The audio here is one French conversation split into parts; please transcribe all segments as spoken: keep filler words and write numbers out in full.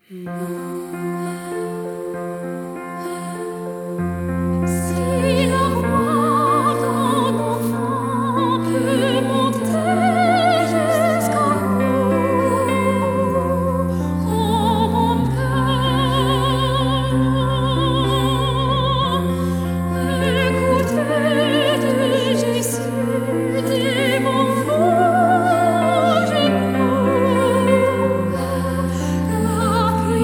Si la voix d'un enfant peut monter jusqu'à nous, rends mon cœur. Écoutez de Jésus, dit mon ange époux, la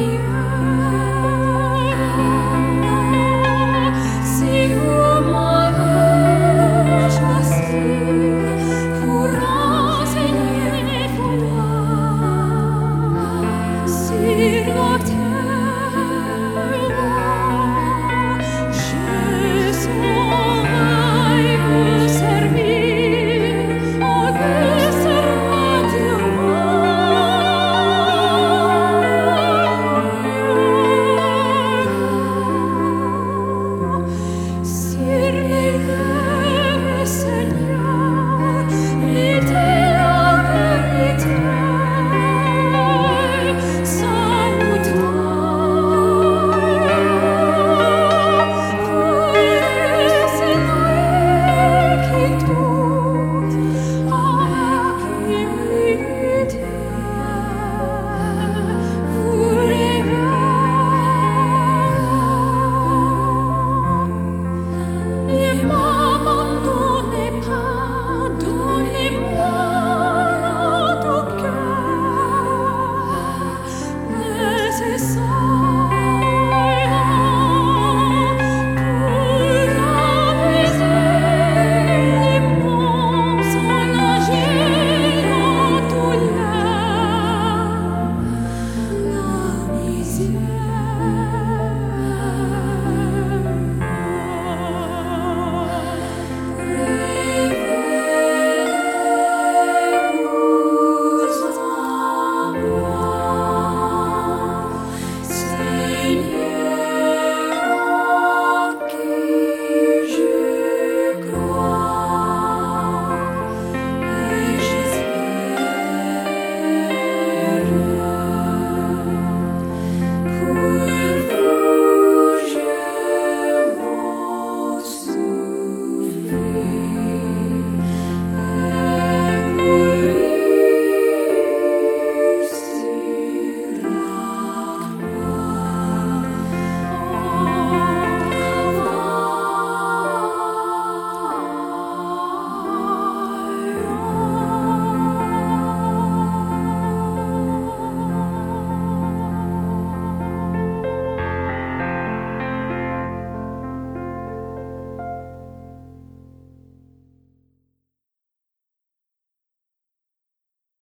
prière. Si vous m'avez choisi pour enseigner vos lois sur la terre,